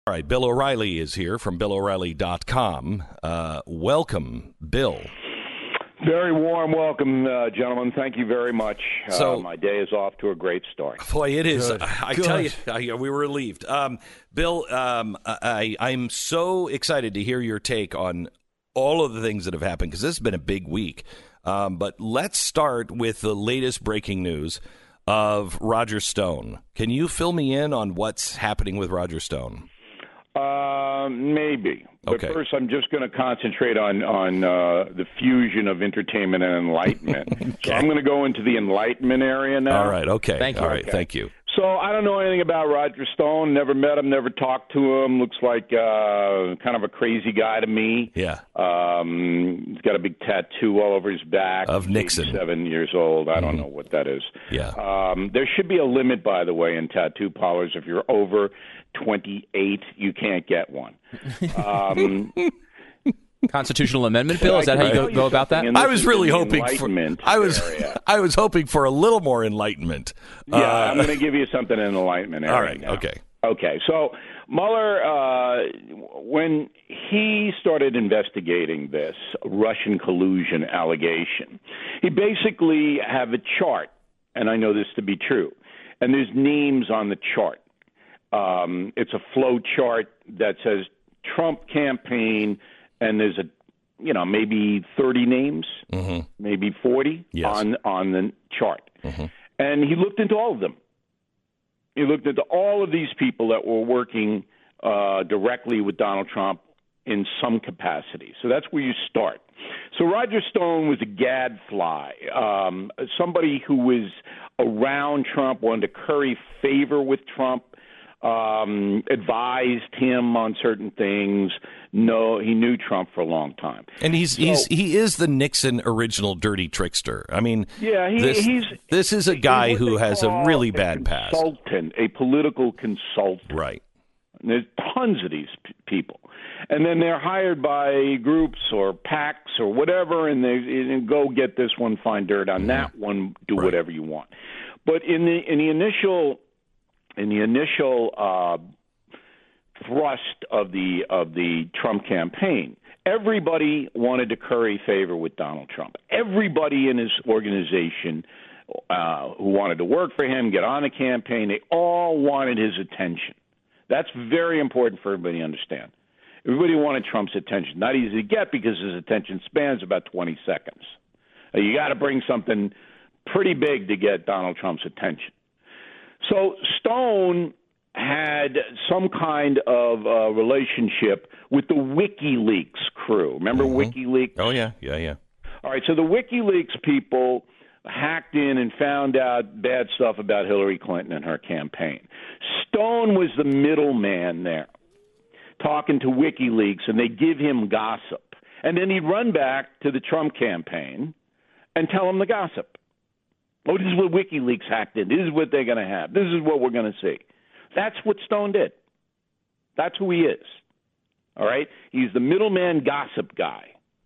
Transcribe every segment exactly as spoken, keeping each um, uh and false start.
All right, Bill O'Reilly is here from Bill O'Reilly dot com. Uh, welcome, Bill. Very warm welcome, uh, gentlemen. Thank you very much. So, uh, my day is off to a great start. Boy, it is. Good. I, I Good. tell you, I, we were relieved. Um, Bill, um, I, I'm so excited to hear your take on all of the things that have happened, because this has been a big week. Um, but let's start with the latest breaking news of Roger Stone. Can you fill me in on what's happening with Roger Stone? Uh, maybe. But Okay. first, I'm just going to concentrate on, on uh, the fusion of entertainment and enlightenment. Okay. So I'm going to go into the enlightenment area now. All right, okay. Thank you. All right, Okay. thank you. So I don't know anything about Roger Stone. Never met him, never talked to him. Looks like uh, kind of a crazy guy to me. Yeah. Um, he's got a big tattoo all over his back. Of He's Nixon. eighty-seven years old. I don't know what that is. Yeah. Um, there should be a limit, by the way, in tattoo parlors. If you're over twenty-eight, you can't get one. Um, Constitutional amendment bill? Is that how you go, go about that? And I this was is really in the hoping for enlightenment I was area. I was hoping for a little more enlightenment. Yeah, Uh, I'm going to give you something in the enlightenment area. all right, now. okay. Okay, so Mueller, uh, when he started investigating this Russian collusion allegation, he basically have a chart, and I know this to be true, and there's names on the chart. Um, it's a flow chart that says Trump campaign, and there's a, you know, maybe thirty names, Mhm. maybe forty Yes. on on the chart, Mhm. and he looked into all of them. He looked into all of these people that were working uh, directly with Donald Trump in some capacity. So that's where you start. So Roger Stone was a gadfly, um, somebody who was around Trump, wanted to curry favor with Trump, um, advised him on certain things. No, he knew Trump for a long time. And he's So- he's he is the Nixon original dirty trickster. I mean, Yeah, he, this, he's this is a guy he's what who they has a call really bad past. Consultant, a political consultant. Right. And there's tons of these p- people, and then they're hired by groups or PACs or whatever, and they and go get this one, find dirt on that one, do Right. whatever you want. But in the in the initial in the initial uh, thrust of the of the Trump campaign, everybody wanted to curry favor with Donald Trump. Everybody in his organization uh, who wanted to work for him, get on the campaign, they all wanted his attention. That's very important for everybody to understand. Everybody wanted Trump's attention. Not easy to get because his attention span's about twenty seconds. Uh, you got to bring something pretty big to get Donald Trump's attention. So Stone had some kind of uh, relationship with the WikiLeaks crew. Remember Mm-hmm. WikiLeaks? Oh yeah, yeah, yeah. All right, so the WikiLeaks people hacked in and found out bad stuff about Hillary Clinton and her campaign. Stone was the middleman there, talking to WikiLeaks, and they give him gossip. And then he'd run back to the Trump campaign and tell them the gossip. Oh, this is what WikiLeaks hacked in. This is what they're going to have. This is what we're going to see. That's what Stone did. That's who he is. All right? He's the middleman gossip guy.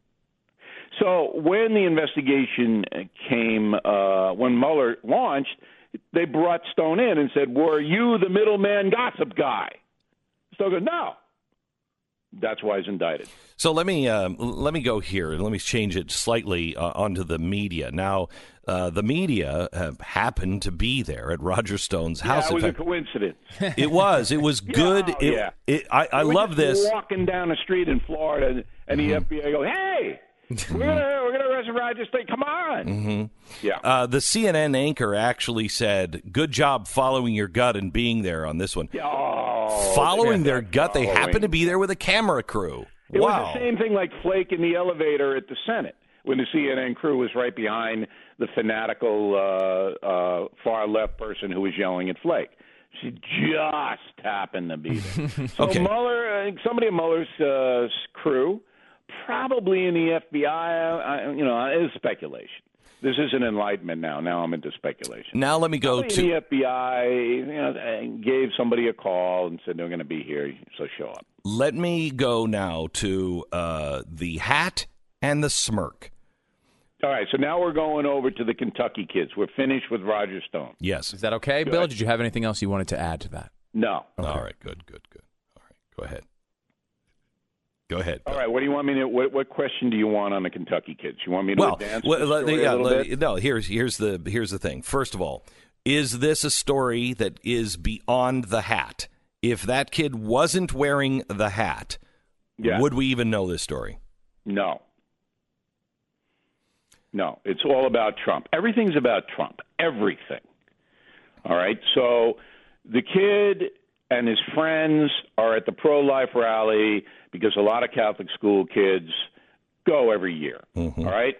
So when the investigation came, uh, when Mueller launched, they brought Stone in and said, were you the middleman gossip guy? Stone goes, no. That's why he's indicted. So let me um, let me go here and let me change it slightly uh, onto the media. Now, uh, the media have happened to be there at Roger Stone's house. Yeah, it was In a fact, coincidence. it was. It was good. Yeah, it, yeah. It, I, I We were love just this. Walking down the street in Florida, and the F B I goes, "Hey, we're gonna we're gonna arrest Roger Stone. Come on!" Mm-hmm. Yeah. Uh, the C N N anchor actually said, "Good job following your gut and being there on this one." Oh, following they- their gut, they following. happened to be there with a camera crew. It wow. was the same thing like Flake in the elevator at the Senate when the C N N crew was right behind the fanatical uh, uh, far left person who was yelling at Flake. She just happened to be there. So Okay. Mueller, uh, somebody in Mueller's uh, crew, probably in the F B I. I you know, it's speculation. This isn't enlightenment now. Now I'm into speculation. Now let me go Probably to the F B I. You know, gave somebody a call and said they're going to be here, so show up. let me go now to uh, the hat and the smirk. All right, so now we're going over to the Kentucky kids. We're finished with Roger Stone. Yes. Is that okay, Bill? Did you have anything else you wanted to add to that? No. All right. Good. Good. Good. All right. Go Go ahead. Go ahead. Bill. All right. What do you want me to? What, what question do you want on the Kentucky kids? You want me to well, advance well, the let- story yeah, a little let- bit? no. Here's here's the here's the thing. First of all, is this a story that is beyond the hat? If that kid wasn't wearing the hat, Yeah. would we even know this story? No. No. It's all about Trump. Everything's about Trump. Everything. All right. So the kid and his friends are at the pro-life rally because a lot of Catholic school kids go every year. Mm-hmm. All right.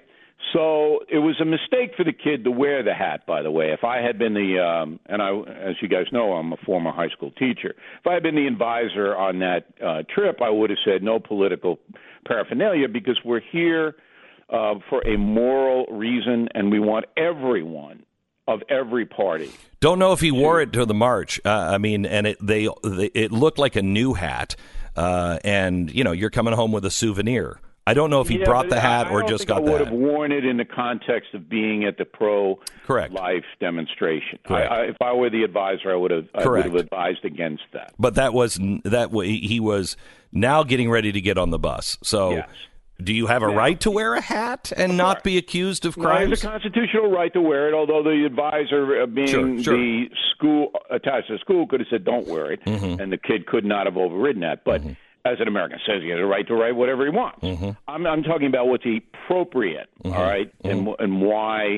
So it was a mistake for the kid to wear the hat, by the way. If I had been the, um, and I, as you guys know, I'm a former high school teacher. If I had been the advisor on that uh, trip, I would have said no political paraphernalia because we're here uh, for a moral reason, and we want everyone of every party. Don't know if he wore it to the march. Uh, I mean, and it they, they it looked like a new hat, uh, and you know, you're coming home with a souvenir. I don't know if he Yeah, brought but the hat I, or I just don't got think I would the have hat. worn it in the context of being at the Correct. pro-life demonstration. I, Correct. I, if I were the advisor, I would have I would Correct. have advised against that. But that was that way he was now getting ready to get on the bus. So, Yes. do you have a Now- right to wear a hat and not be accused of No, he crimes? has a constitutional right to wear it, although the advisor, uh, being Sure, sure. the school attached to the school, could have said, don't wear it, Mm-hmm. and the kid could not have overridden that. But as an American citizen, he has a right to write whatever he wants. Mm-hmm. I'm, I'm talking about what's appropriate, all right, and, and why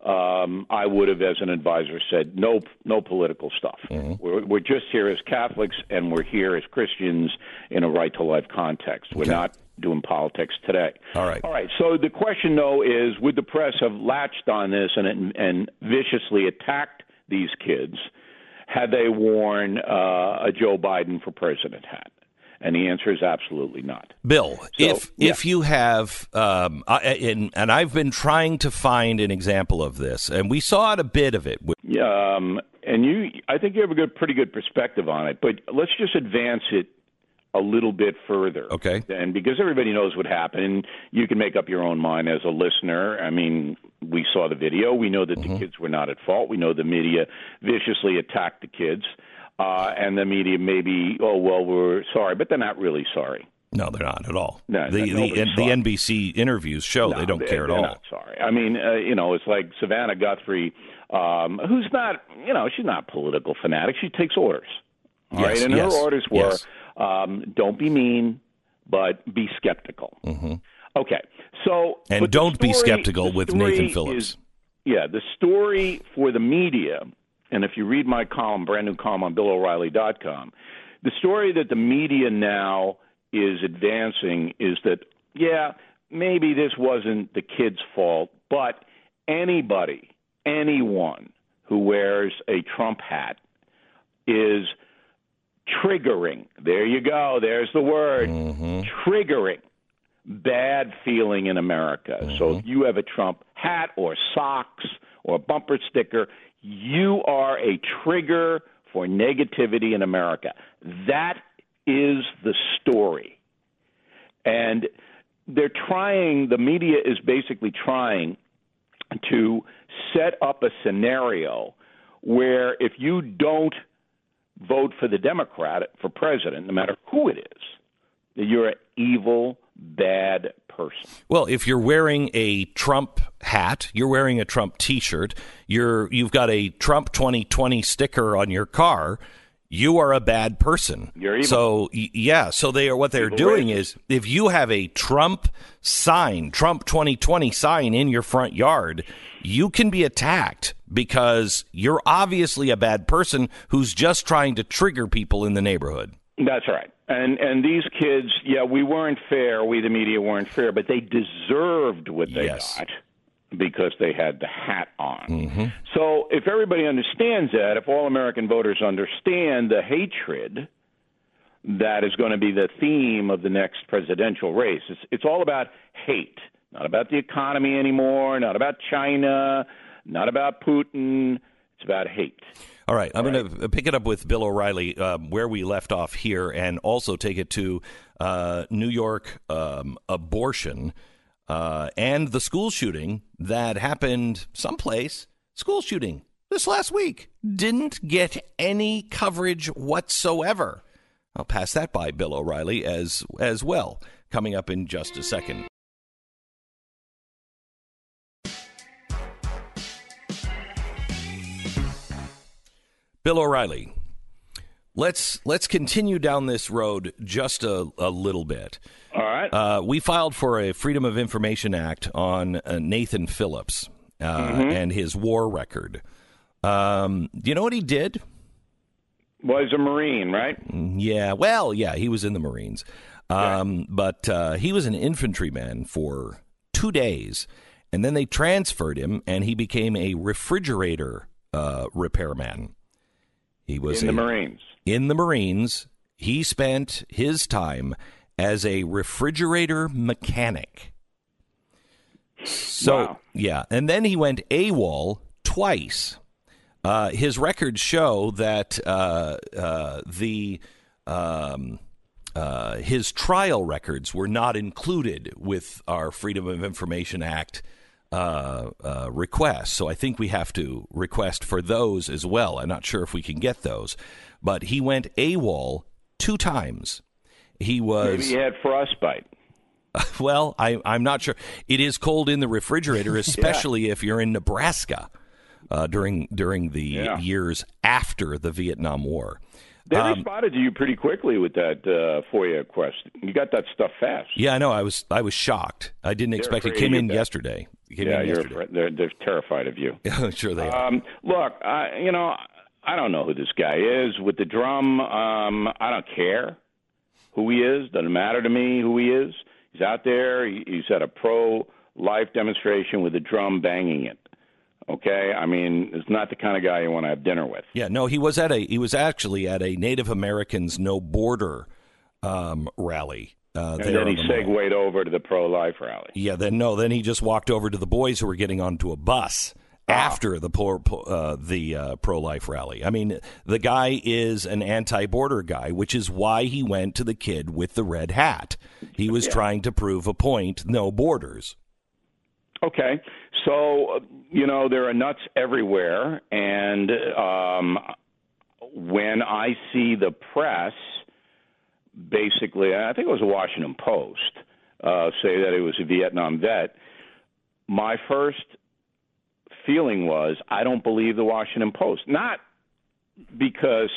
um, I would have, as an advisor, said no no political stuff. Mm-hmm. We're, we're just here as Catholics, and we're here as Christians in a right-to-life context. We're Okay. not doing politics today. All right. All right. So the question, though, is would the press have latched on this and and viciously attacked these kids had they worn uh, a Joe Biden for president hat? And the answer is absolutely not. Bill, So, if yeah. if you have, um, I, and, and I've been trying to find an example of this, and we saw a bit of it. Um, and you, I think you have a good, pretty good perspective on it. But let's just advance it a little bit further. Okay. And because everybody knows what happened, you can make up your own mind as a listener. I mean, we saw the video. We know that Mm-hmm. the kids were not at fault. We know the media viciously attacked the kids. Uh, and the media maybe, oh, well, we're sorry, but they're not really sorry. No, they're not at all. No, the no, the, nobody's the sorry. N B C interviews show No, they don't they're- care at they're all. Not sorry. I mean, uh, you know, it's like Savannah Guthrie, um, who's not, you know, she's not a political fanatic. She takes orders. All Yes, right, and yes, her orders were, yes. um, don't be mean, but be skeptical. Mm-hmm. Okay, so And but the don't be story- skeptical the with story Nathan Phillips. is- yeah, the story for the media, and if you read my column, brand new column on Bill O'Reilly dot com, the story that the media now is advancing is that, yeah, maybe this wasn't the kid's fault, but anybody, anyone who wears a Trump hat is triggering. There you go. There's the word. Mm-hmm. Triggering bad feeling in America. Mm-hmm. So if you have a Trump hat or socks or a bumper sticker, you are a trigger for negativity in America. That is the story. And they're trying, the media is basically trying to set up a scenario where if you don't vote for the Democrat for president, no matter who it is, that you're an evil, bad person. Well, if you're wearing a Trump hat, you're wearing a Trump T-shirt, you're you've got a Trump twenty twenty sticker on your car, you are a bad person. You're evil. So y- yeah, so they are what they're Evil doing racist. is if you have a Trump sign, Trump twenty twenty sign in your front yard, you can be attacked because you're obviously a bad person who's just trying to trigger people in the neighborhood. That's right. And and these kids, yeah, we weren't fair. We, the media, weren't fair, but they deserved what they Yes. got because they had the hat on. Mm-hmm. So if everybody understands that, if all American voters understand the hatred that is going to be the theme of the next presidential race, it's, it's all about hate, not about the economy anymore, not about China, not about Putin. It's about hate. All right, I'm going to pick it up with Bill O'Reilly um, where we left off here and also take it to uh, New York um, abortion uh, and the school shooting that happened someplace. School shooting this last week didn't get any coverage whatsoever. I'll pass that by Bill O'Reilly as as well, coming up in just a second. Bill O'Reilly, let's let's continue down this road just a, a little bit. All right. Uh, we filed for a Freedom of Information Act on uh, Nathan Phillips uh, mm-hmm. and his war record. Um, do you know what he did? Well, he's a Marine, right? Yeah, well, yeah, he was in the Marines. Um, yeah. But uh, he was an infantryman for two days, and then they transferred him, and he became a refrigerator uh, repairman. He was in a, the Marines. In the Marines, he spent his time as a refrigerator mechanic. So, wow. yeah, and then he went AWOL twice. Uh, his records show that uh, uh, the um, uh, his trial records were not included with our Freedom of Information Act uh, uh, request. So I think we have to request for those as well. I'm not sure if we can get those, but he went AWOL two times. He was Maybe he had frostbite. Well, I, I'm not sure. It is cold in the refrigerator, especially yeah. if you're in Nebraska. Uh, during during the yeah. years after the Vietnam War. They um, spotted you pretty quickly with that uh, FOIA question. You got that stuff fast. Yeah, I know. I was I was shocked. I didn't they're expect it. Came in that. yesterday. It came yeah, in you're yesterday. Afraid. They're, they're terrified of you. Sure they are. Um, look, I, you know, I don't know who this guy is. With the drum, um, I don't care who he is. Doesn't matter to me who he is. He's out there. He, he's at a pro-life demonstration with a drum banging it. Okay, I mean, it's not the kind of guy you want to have dinner with. Yeah, no, he was at a he was actually at a Native Americans No Border um, rally. Uh, and then he segued over to the pro-life rally. Yeah, then no, then he just walked over to the boys who were getting onto a bus ah. after the poor, uh, the uh, pro-life rally. I mean, the guy is an anti-border guy, which is why he went to the kid with the red hat. He was yeah. trying to prove a point: no borders. Okay, so, you know, there are nuts everywhere, and um, when I see the press, basically, I think it was the Washington Post, uh, say that it was a Vietnam vet, my first feeling was, I don't believe the Washington Post. Not because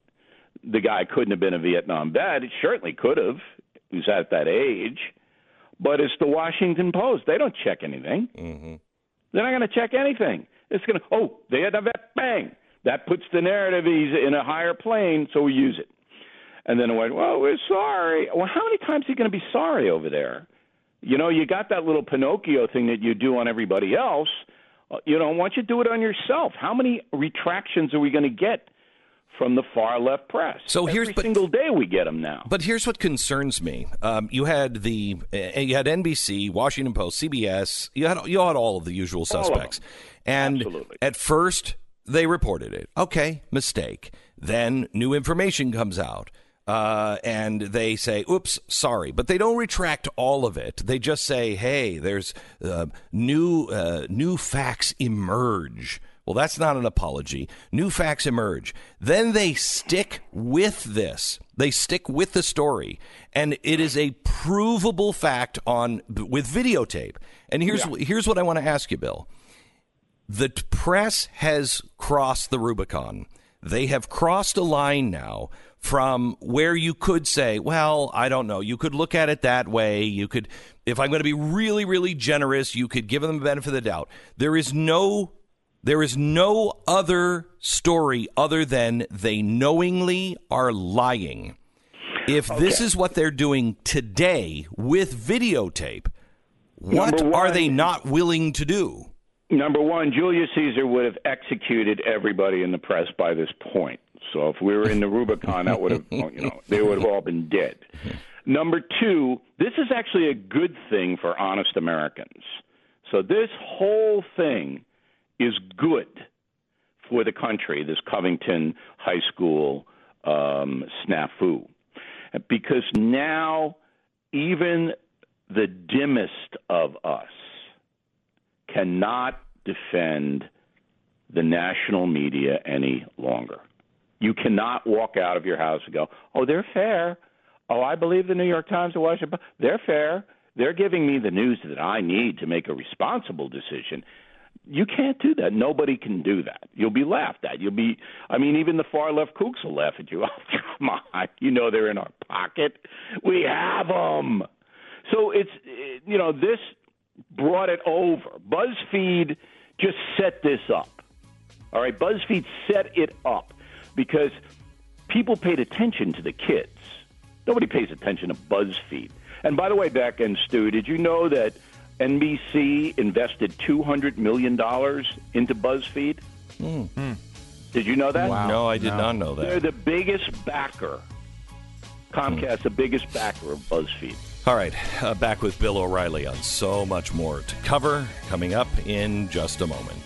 the guy couldn't have been a Vietnam vet. It certainly could have. He was at that age. But it's the Washington Post. They don't check anything. Mm-hmm. They're not going to check anything. It's going to, oh, they had a vet, bang. That puts the narrative he's in a higher plane, so we use it. And then it went, well, we're sorry. Well, how many times are you going to be sorry over there? You know, you got that little Pinocchio thing that you do on everybody else. Uh, you know, why don't you do it on yourself? How many retractions are we going to get from the far left press? So here's every but, single day we get them now. But here's what concerns me: um, you had the uh, you had N B C, Washington Post, C B S. You had you had all of the usual suspects, and Absolutely. At first they reported it. Okay, mistake. Then new information comes out. Uh, and they say, oops, sorry. But they don't retract all of it. They just say, hey, there's uh, new uh, new facts emerge. Well, that's not an apology. New facts emerge. Then they stick with this. They stick with the story. And it is a provable fact on with videotape. And here's yeah. here's what I want to ask you, Bill. The press has crossed the Rubicon. They have crossed a line now from where you could say, well, I don't know. You could look at it that way. You could, if I'm going to be really, really generous, you could give them the benefit of the doubt. There is no, there is no other story other than they knowingly are lying. If okay. this is what they're doing today with videotape, what one, are they not willing to do? Number one, Julius Caesar would have executed everybody in the press by this point. So if we were in the Rubicon, that would have, you know, they would have all been dead. Number two, this is actually a good thing for honest Americans. So this whole thing is good for the country, this Covington High School um, snafu. Because now even the dimmest of us cannot defend the national media any longer. You cannot walk out of your house and go, oh, they're fair. Oh, I believe the New York Times or Washington Post. They're fair. They're giving me the news that I need to make a responsible decision. You can't do that. Nobody can do that. You'll be laughed at. You'll be, I mean, even the far left kooks will laugh at you. Oh, come on. You know they're in our pocket. We have them. So it's, you know, this brought it over. BuzzFeed just set this up. All right, BuzzFeed set it up because people paid attention to the kids. Nobody pays attention to BuzzFeed. And by the way, Beck and Stu, did you know that N B C invested two hundred million dollars into BuzzFeed? Mm. Did you know that? Wow. No, I did no. not know that. They're the biggest backer. Comcast, mm. the biggest backer of BuzzFeed. All right, uh, back with Bill O'Reilly on so much more to cover coming up in just a moment.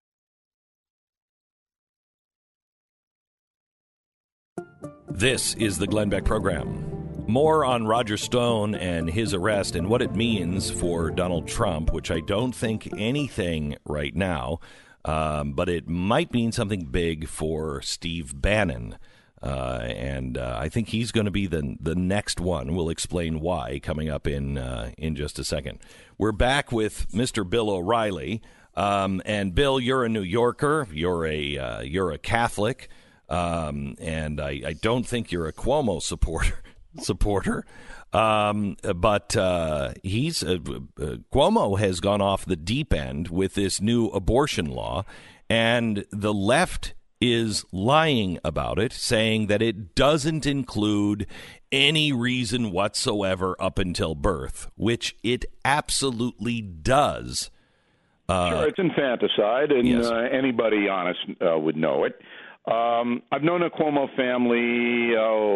This is the Glenn Beck Program. More on Roger Stone and his arrest and what it means for Donald Trump, which I don't think anything right now, um, but it might mean something big for Steve Bannon. Uh, and uh, I think he's going to be the the next one. We'll explain why coming up in uh, in just a second. We're back with Mister Bill O'Reilly. Um, and Bill, you're a New Yorker. You're a uh, you're a Catholic. Um, and I, I don't think you're a Cuomo supporter. supporter, um, but uh, he's uh, uh, Cuomo has gone off the deep end with this new abortion law, and the left is lying about it, saying that it doesn't include any reason whatsoever up until birth, which it absolutely does. Uh, sure, it's infanticide, and yes. uh, anybody honest uh, would know it. Um, I've known the Cuomo family,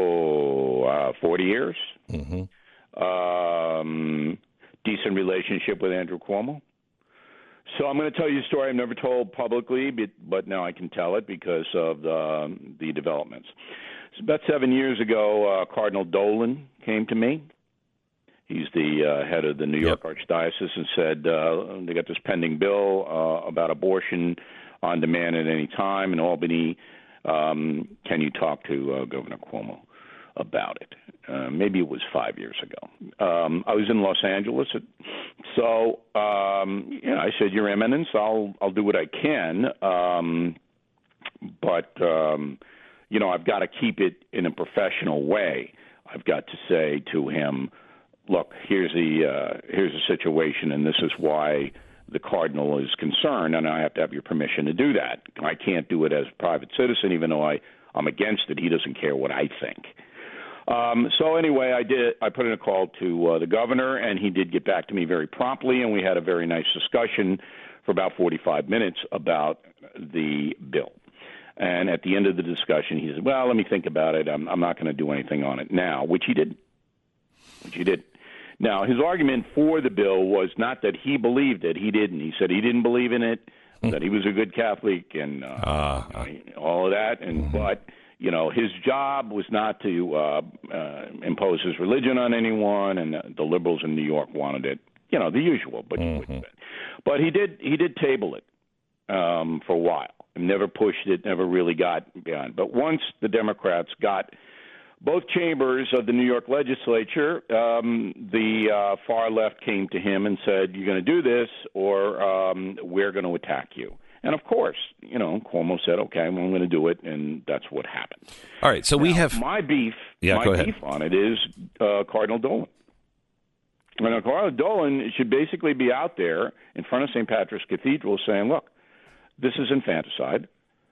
oh, uh, forty years. Mm-hmm. Um, decent relationship with Andrew Cuomo. So I'm going to tell you a story I've never told publicly, but, but now I can tell it because of the, the developments. So about seven years ago, uh, Cardinal Dolan came to me. He's the uh, head of the New York yep. Archdiocese, and said uh, they got this pending bill uh, about abortion on demand at any time in Albany. Um, can you talk to uh, Governor Cuomo about it? Uh, maybe it was five years ago. Um, I was in Los Angeles, so um, you know, I said, "Your Eminence, I'll I'll do what I can, um, but um, you know, I've got to keep it in a professional way. I've got to say to him, look, here's the uh, here's the situation, and this is why the Cardinal is concerned, and I have to have your permission to do that. I can't do it as a private citizen, even though I, I'm against it. He doesn't care what I think." Um, so anyway, I did. I put in a call to uh, the governor, and he did get back to me very promptly, and we had a very nice discussion for about forty-five minutes about the bill. And at the end of the discussion, he said, well, let me think about it. I'm, I'm not going to do anything on it now, which he did. Which he did. Now, his argument for the bill was not that he believed it. He didn't. He said he didn't believe in it, that he was a good Catholic and uh, uh, uh, all of that. And mm-hmm. But, you know, his job was not to uh, uh, impose his religion on anyone, and the liberals in New York wanted it. You know, the usual. But mm-hmm. but he did he did table it um, for a while and never pushed it, never really got beyond. But once the Democrats got both chambers of the New York legislature, um, the uh, far left came to him and said, you're going to do this or um, we're going to attack you. And, of course, you know, Cuomo said, okay, well, I'm going to do it, and that's what happened. All right, so now, we have... My beef yeah, my beef on it is uh, Cardinal Dolan. And Cardinal Dolan should basically be out there in front of Saint Patrick's Cathedral saying, look, this is infanticide.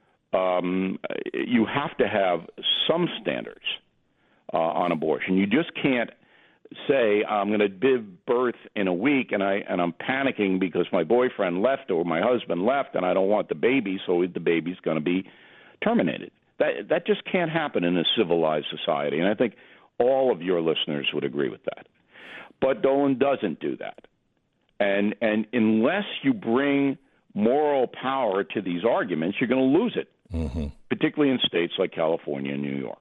Um, you have to have some standards Uh, on abortion. You just can't say I'm going to give birth in a week and I and I'm panicking because my boyfriend left or my husband left and I don't want the baby, so the baby's going to be terminated. That that just can't happen in a civilized society, and I think all of your listeners would agree with that. But Dolan doesn't do that, and and unless you bring moral power to these arguments, you're going to lose it, mm-hmm. particularly in states like California and New York.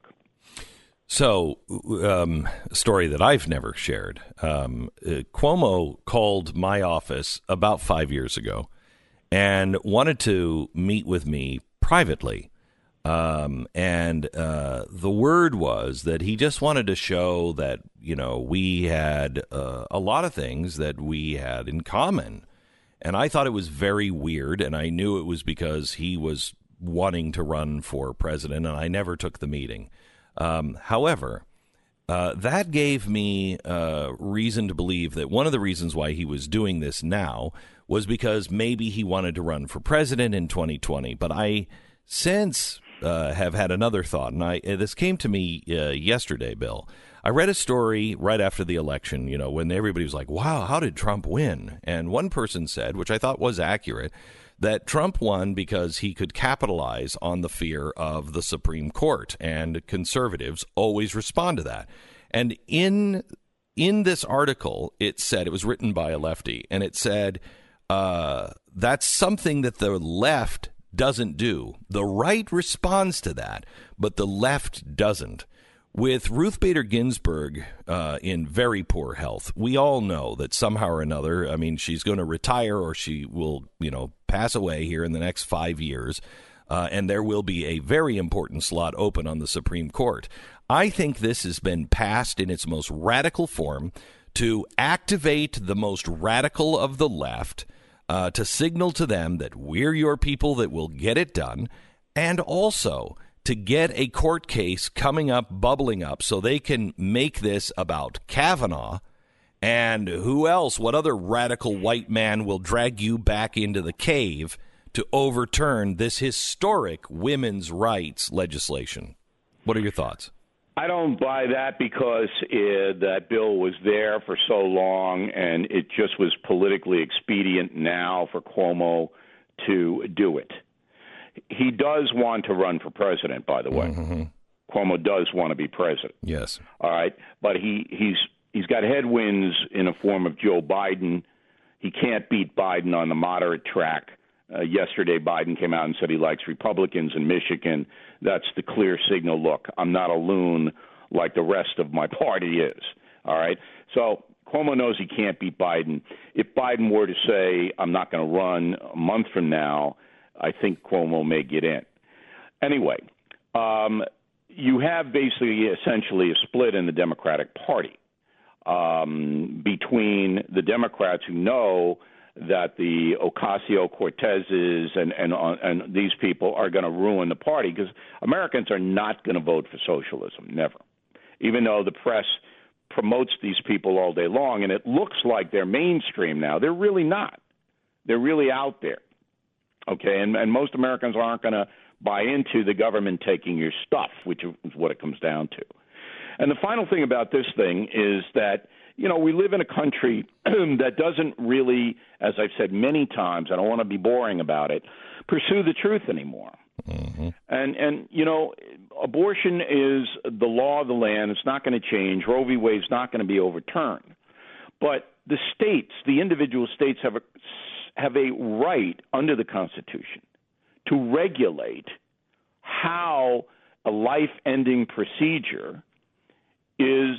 So, um, a story that I've never shared. Um, uh, Cuomo called my office about five years ago and wanted to meet with me privately Um, and uh, the word was that he just wanted to show that, you know, we had uh, a lot of things that we had in common. And I thought it was very weird, and I knew it was because he was wanting to run for president, and I never took the meeting. Um, however, uh, that gave me uh, reason to believe that one of the reasons why he was doing this now was because maybe he wanted to run for president in twenty twenty. But I since uh, have had another thought, and I this came to me uh, yesterday, Bill. I read a story right after the election, you know, when everybody was like, wow, how did Trump win? And one person said, which I thought was accurate, that Trump won because he could capitalize on the fear of the Supreme Court, and conservatives always respond to that. And in in this article, it said, it was written by a lefty, and it said, uh, that's something that the left doesn't do. The right responds to that, but the left doesn't. With Ruth Bader Ginsburg uh, in very poor health, we all know that somehow or another, I mean, she's going to retire or she will, you know, pass away here in the next five years, uh, and there will be a very important slot open on the Supreme Court. I think this has been passed in its most radical form to activate the most radical of the left, uh, to signal to them that we're your people that will get it done, and also to get a court case coming up, bubbling up, so they can make this about Kavanaugh and who else, what other radical white man will drag you back into the cave to overturn this historic women's rights legislation. What are your thoughts? I don't buy that because it, that bill was there for so long, and it just was politically expedient now for Cuomo to do it. He does want to run for president, by the way. Mm-hmm. Cuomo does want to be president. Yes. All right. But he, he's he's got headwinds in the form of Joe Biden. He can't beat Biden on the moderate track. Uh, yesterday, Biden came out and said he likes Republicans in Michigan. That's the clear signal. Look, I'm not a loon like the rest of my party is. All right. So Cuomo knows he can't beat Biden. If Biden were to say, I'm not going to run a month from now, I think Cuomo may get in. Anyway, um, you have basically essentially a split in the Democratic Party um, between the Democrats who know that the Ocasio-Cortezes and, and, and these people are going to ruin the party, because Americans are not going to vote for socialism, never, even though the press promotes these people all day long, and it looks like they're mainstream now. They're really not. They're really out there. Okay, and, and most Americans aren't going to buy into the government taking your stuff, which is what it comes down to. And the final thing about this thing is that, you know, we live in a country that doesn't really, as I've said many times, I don't want to be boring about it, pursue the truth anymore. Mm-hmm. And, and, you know, abortion is the law of the land. It's not going to change. Roe v. Wade's not going to be overturned. But the states, the individual states have a have a right under the Constitution to regulate how a life-ending procedure is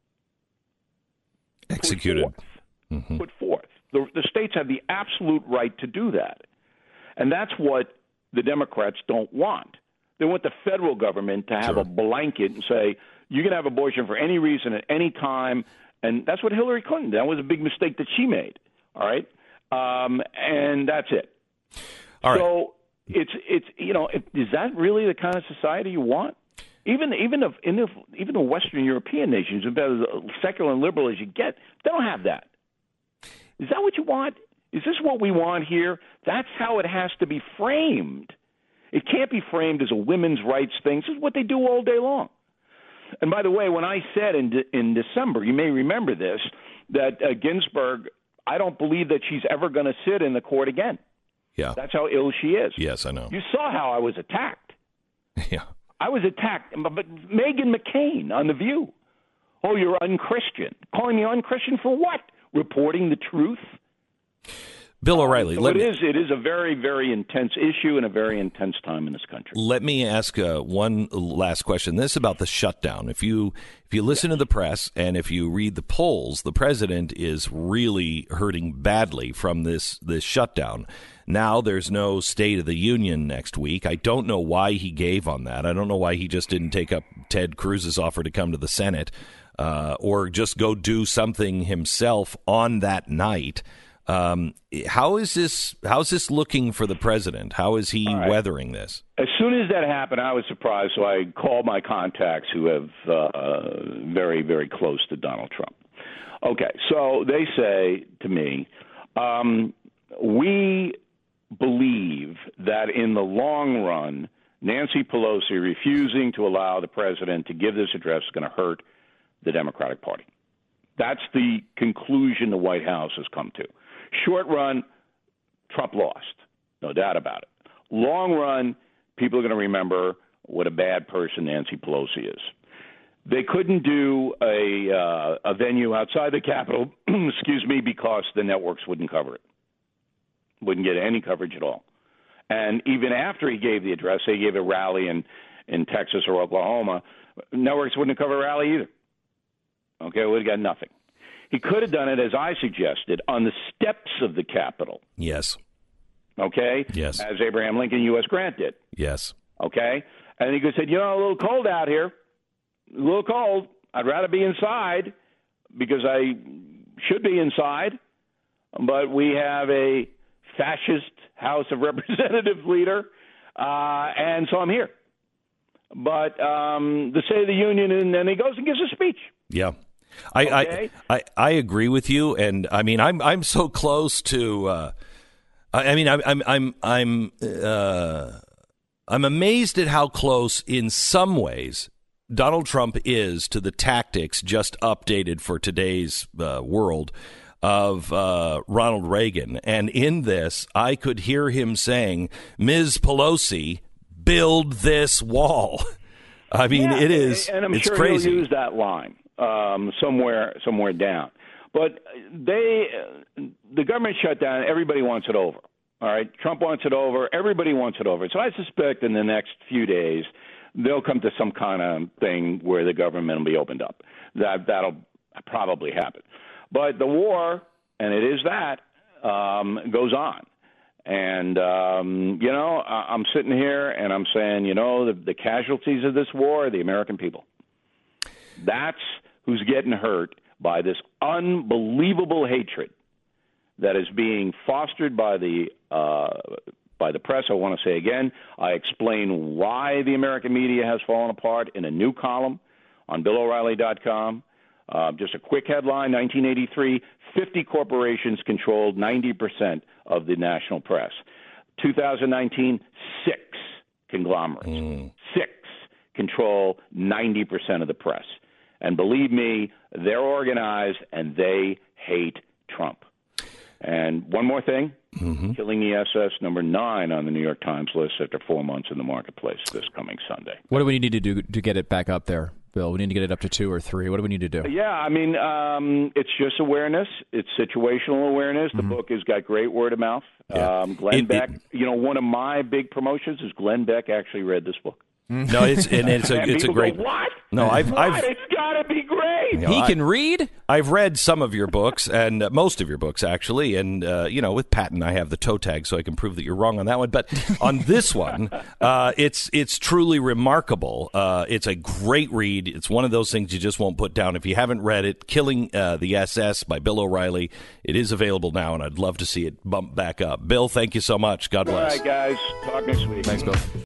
executed, put forth. Mm-hmm. Put forth. The, the states have the absolute right to do that, and that's what the Democrats don't want. They want the federal government to have sure. a blanket and say, you can have abortion for any reason at any time, and that's what Hillary Clinton did. That was a big mistake that she made, all right? Um, and that's it. All right. So it's it's you know it, is that really the kind of society you want? Even even if in the, even the Western European nations, about as secular and liberal as you get, they don't have that. Is that what you want? Is this what we want here? That's how it has to be framed. It can't be framed as a women's rights thing. This is what they do all day long. And by the way, when I said in de- in December, you may remember this, that uh, Ginsburg, I don't believe that she's ever going to sit in the court again. Yeah. That's how ill she is. Yes, I know. You saw how I was attacked. Yeah. I was attacked. But Meghan McCain on The View. Oh, you're unchristian. Calling me unchristian for what? Reporting the truth? Bill O'Reilly. So let it me, is. It is a very, very intense issue and a very intense time in this country. Let me ask uh, one last question. This is about the shutdown. If you if you listen to the press and if you read the polls, the president is really hurting badly from this this shutdown. Now there's no State of the Union next week. I don't know why he gave on that. I don't know why he just didn't take up Ted Cruz's offer to come to the Senate uh, or just go do something himself on that night. Um, how is this? How's this looking for the president? How is he right. weathering this? As soon as that happened, I was surprised. So I called my contacts who have uh, very, very close to Donald Trump. Okay, so they say to me, um, we believe that in the long run, Nancy Pelosi refusing to allow the president to give this address is going to hurt the Democratic Party. That's the conclusion the White House has come to. Short run, Trump lost, no doubt about it. Long run, people are going to remember what a bad person Nancy Pelosi is. They couldn't do a uh, a venue outside the Capitol, excuse me, because the networks wouldn't cover it. Wouldn't get any coverage at all. And even after he gave the address, he gave a rally in, in Texas or Oklahoma, networks wouldn't cover a rally either. Okay, we would have got nothing. He could have done it, as I suggested, on the steps of the Capitol. Yes. Okay? Yes. As Abraham Lincoln, U S. Grant did. Yes. Okay? And he could have said, you know, a little cold out here. A little cold. I'd rather be inside because I should be inside. But we have a fascist House of Representatives leader, uh, and so I'm here. But um, the State of the Union, and then he goes and gives a speech. Yeah. I, okay. I, I I agree with you, and I mean I'm I'm so close to. Uh, I, I mean I'm I'm I'm I'm uh, I'm amazed at how close, in some ways, Donald Trump is to the tactics just updated for today's uh, world of uh, Ronald Reagan. And in this, I could hear him saying, "Miz Pelosi, build this wall." I mean, yeah, it is. And I'm it's sure crazy. he'll use that line. Um, somewhere, somewhere down. But they, the government shutdown, everybody wants it over. All right, Trump wants it over. Everybody wants it over. So I suspect in the next few days they'll come to some kind of thing where the government will be opened up. That that'll probably happen. But the war, and it is that, um, goes on. And um, you know, I'm sitting here and I'm saying, you know, the, the casualties of this war are the American people. That's who's getting hurt by this unbelievable hatred that is being fostered by the uh, by the press. I want to say again, I explain why the American media has fallen apart in a new column on Bill O'Reilly dot com. Uh, just a quick headline, nineteen eighty-three, fifty corporations controlled ninety percent of the national press. two thousand nineteen, six conglomerates. Mm. Six control ninety percent of the press. And believe me, they're organized and they hate Trump. And one more thing, mm-hmm. Killing the S S, number nine on the New York Times list after four months in the marketplace this coming Sunday. What do we need to do to get it back up there, Bill? We need to get it up to two or three. What do we need to do? Yeah, I mean, um, it's just awareness. It's situational awareness. The mm-hmm. book has got great word of mouth. Yeah. Um, Glenn it, Beck, it, you know, one of my big promotions is Glenn Beck actually read this book. No, it's and it's a and it's a great. Go, what? No, I've what? I've It's got to be great. You know, he I, can read. I've read some of your books and uh, most of your books actually, and uh, you know, with Patton, I have the toe tag, so I can prove that you're wrong on that one. But on this one, uh, it's it's truly remarkable. Uh, it's a great read. It's one of those things you just won't put down if you haven't read it. Killing uh, the S S by Bill O'Reilly. It is available now, and I'd love to see it bump back up. Bill, thank you so much. God bless. All right, guys. Talk next week. Thanks, Bill.